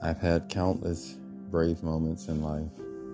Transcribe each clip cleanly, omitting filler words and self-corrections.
I've had countless brave moments in life,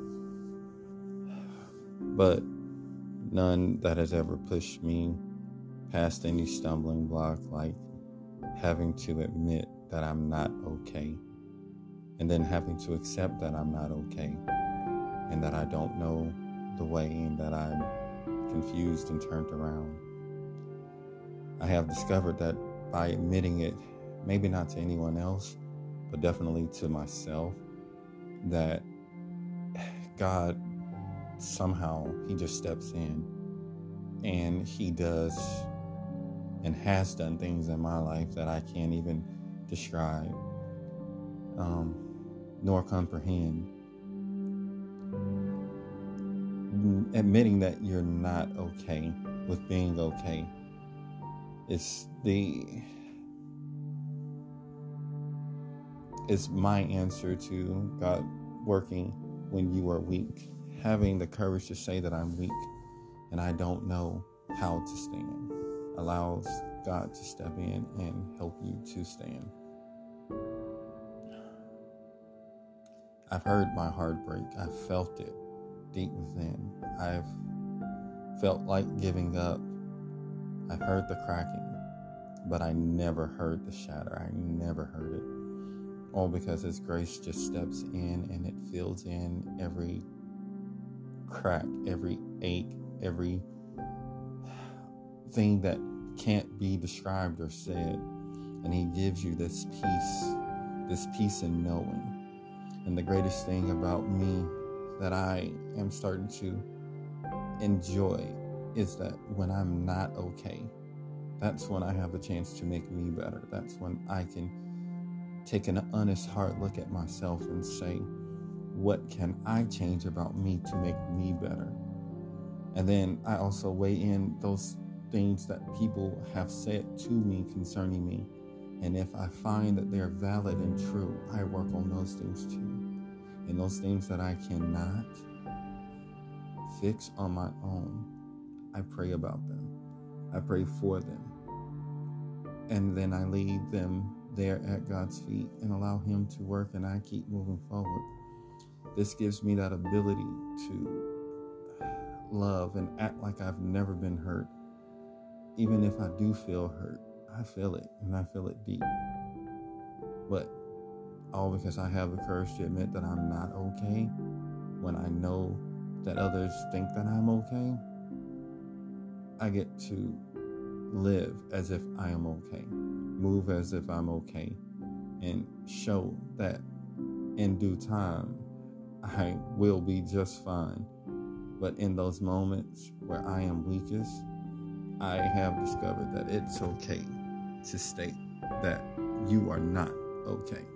but none that has ever pushed me past any stumbling block like having to admit that I'm not okay, and then having to accept that I'm not okay, and that I don't know the way, and that I'm confused and turned around. I have discovered that by admitting it, maybe not to anyone else, but definitely to myself, that God somehow, he just steps in and he does and has done things in my life that I can't even describe, nor comprehend. Admitting that you're not okay with being okay is my answer to God working when you are weak. Having the courage to say that I'm weak and I don't know how to stand allows God to step in and help you to stand. I've heard my heart break. I've felt it deep within. I've felt like giving up. I've heard the cracking, but I never heard the shatter. I never heard it. All because His grace just steps in and it fills in every crack, every ache, every thing that can't be described or said. And He gives you this peace in knowing. And the greatest thing about me that I am starting to enjoy is that when I'm not okay, that's when I have the chance to make me better. That's when I can take an honest hard look at myself and say, what can I change about me to make me better? And then I also weigh in those things that people have said to me concerning me. And if I find that they're valid and true, I work on those things too. And those things that I cannot fix on my own, I pray about them. I pray for them. And then I leave them there at God's feet and allow Him to work, and I keep moving forward. This gives me that ability to love and act like I've never been hurt. Even if I do feel hurt, I feel it, and I feel it deep. But all because I have the courage to admit that I'm not okay when I know that others think that I'm okay. I get to live as if I am okay, move as if I'm okay, and show that in due time I will be just fine. But in those moments where I am weakest, I have discovered that it's okay to state that you are not okay.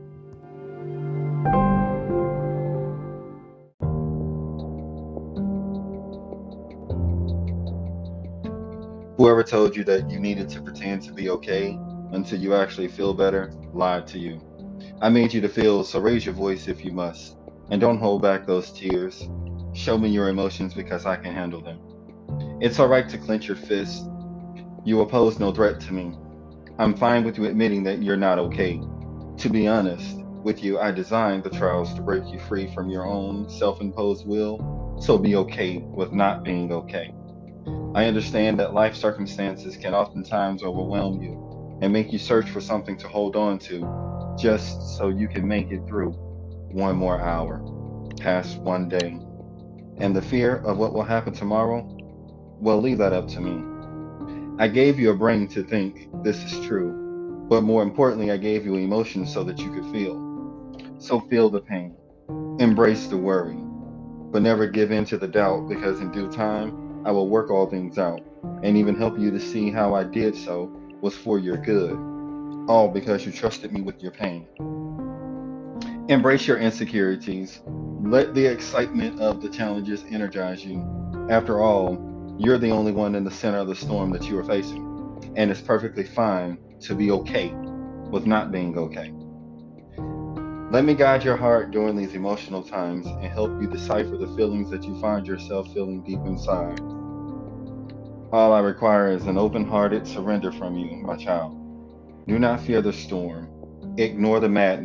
Whoever told you that you needed to pretend to be okay until you actually feel better lied to you. I made you to feel, so raise your voice if you must. And don't hold back those tears. Show me your emotions because I can handle them. It's alright to clench your fist. You will pose no threat to me. I'm fine with you admitting that you're not okay. To be honest with you, I designed the trials to break you free from your own self imposed will, so be okay with not being okay. I understand that life circumstances can oftentimes overwhelm you and make you search for something to hold on to just so you can make it through one more hour, past one day. And the fear of what will happen tomorrow, well, leave that up to me. I gave you a brain to think this is true, but more importantly, I gave you emotions so that you could feel. So feel the pain, embrace the worry, but never give in to the doubt because in due time, I will work all things out and even help you to see how I did so was for your good, all because you trusted me with your pain. Embrace your insecurities. Let the excitement of the challenges energize you. After all, you're the only one in the center of the storm that you are facing, and it's perfectly fine to be okay with not being okay. Let me guide your heart during these emotional times and help you decipher the feelings that you find yourself feeling deep inside. All I require is an open hearted surrender from you, my child. Do not fear the storm. Ignore the madness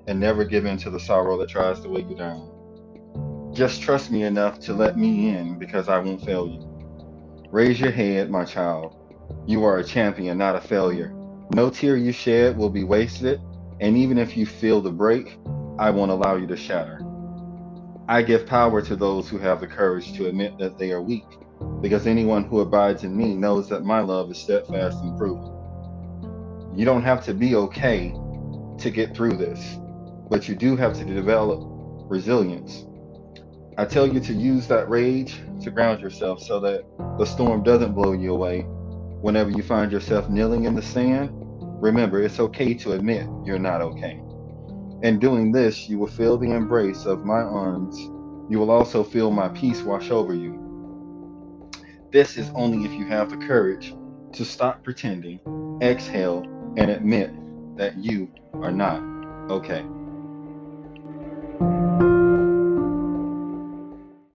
and never give in to the sorrow that tries to weigh you down. Just trust me enough to let me in because I won't fail you. Raise your head, my child. You are a champion, not a failure. No tear you shed will be wasted, and even if you feel the break, I won't allow you to shatter. I give power to those who have the courage to admit that they are weak, because anyone who abides in me knows that my love is steadfast and proven. You don't have to be okay to get through this, but you do have to develop resilience. I tell you to use that rage to ground yourself so that the storm doesn't blow you away. Whenever you find yourself kneeling in the sand, remember it's okay to admit you're not okay. In doing this, you will feel the embrace of my arms. You will also feel my peace wash over you. This is only if you have the courage to stop pretending, exhale, and admit that you are not okay.